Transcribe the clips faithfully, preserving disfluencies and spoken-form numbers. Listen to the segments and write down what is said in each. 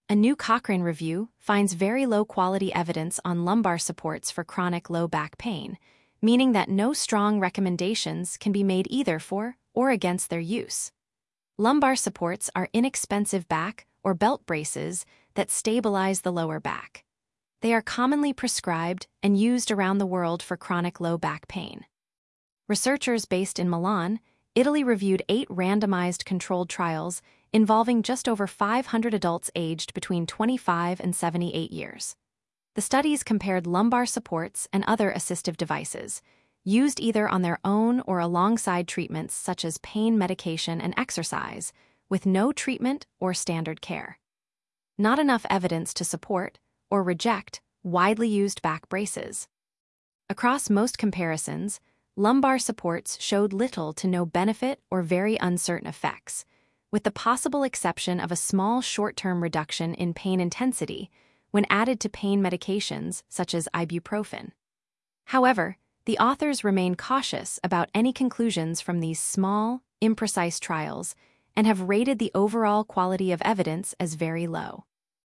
A new Cochrane review finds very low-quality evidence on lumbar supports for chronic low back pain, meaning that no strong recommendations can be made either for or against their use. Lumbar supports are inexpensive back or belt braces that stabilize the lower back. They are commonly prescribed and used around the world for chronic low back pain. Researchers based in Milan, Italy reviewed eight randomized controlled trials involving just over five hundred adults aged between twenty-five and seventy-eight years. The studies compared lumbar supports and other assistive devices, used either on their own or alongside treatments such as pain medication and exercise, with no treatment or standard care. Not enough evidence to support or reject widely used back braces. Across most comparisons, lumbar supports showed little to no benefit or very uncertain effects, with the possible exception of a small short-term reduction in pain intensity when added to pain medications such as ibuprofen. However, the authors remain cautious about any conclusions from these small, imprecise trials and have rated the overall quality of evidence as very low.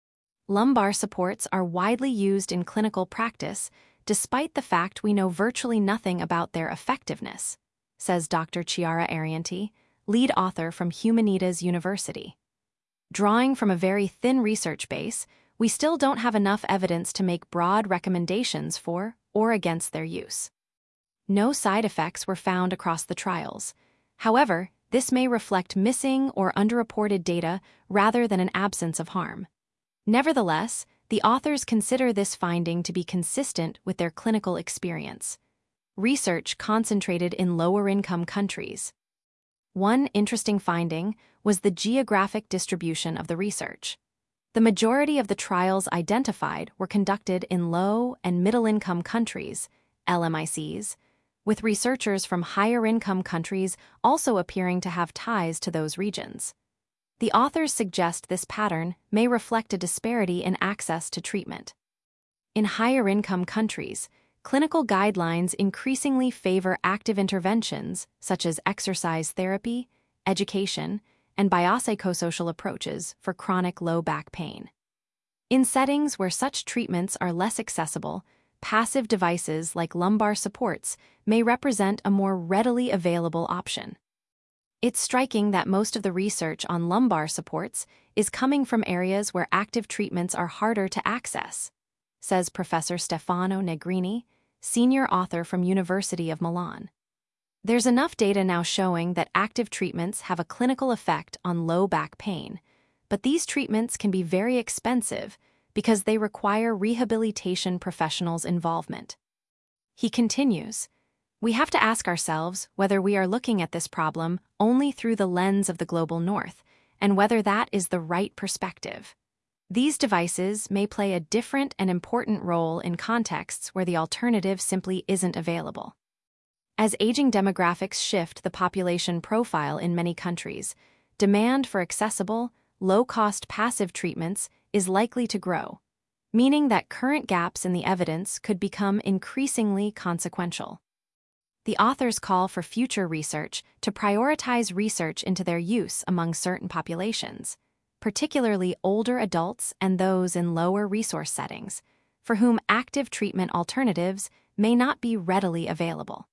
Lumbar supports are widely used in clinical practice despite the fact we know virtually nothing about their effectiveness, says Doctor Chiara Arianti, lead author from Humanitas University. Drawing from a very thin research base, we still don't have enough evidence to make broad recommendations for or against their use. No side effects were found across the trials. However, this may reflect missing or underreported data rather than an absence of harm. Nevertheless, the authors consider this finding to be consistent with their clinical experience. Research concentrated in lower-income countries. One interesting finding was the geographic distribution of the research. The majority of the trials identified were conducted in low- and middle-income countries, L M I Cs, with researchers from higher-income countries also appearing to have ties to those regions. The authors suggest this pattern may reflect a disparity in access to treatment. In higher-income countries, clinical guidelines increasingly favor active interventions such as exercise therapy, education, and biopsychosocial approaches for chronic low back pain. In settings where such treatments are less accessible, passive devices like lumbar supports may represent a more readily available option. It's striking that most of the research on lumbar supports is coming from areas where active treatments are harder to access, says Professor Stefano Negrini, senior author from University of Milan. There's enough data now showing that active treatments have a clinical effect on low back pain, but these treatments can be very expensive because they require rehabilitation professionals' involvement. He continues, "We have to ask ourselves whether we are looking at this problem only through the lens of the global north, and whether that is the right perspective. These devices may play a different and important role in contexts where the alternative simply isn't available." As aging demographics shift the population profile in many countries, demand for accessible, low-cost passive treatments is likely to grow, meaning that current gaps in the evidence could become increasingly consequential. The authors call for future research to prioritize research into their use among certain populations, particularly older adults and those in lower resource settings, for whom active treatment alternatives may not be readily available.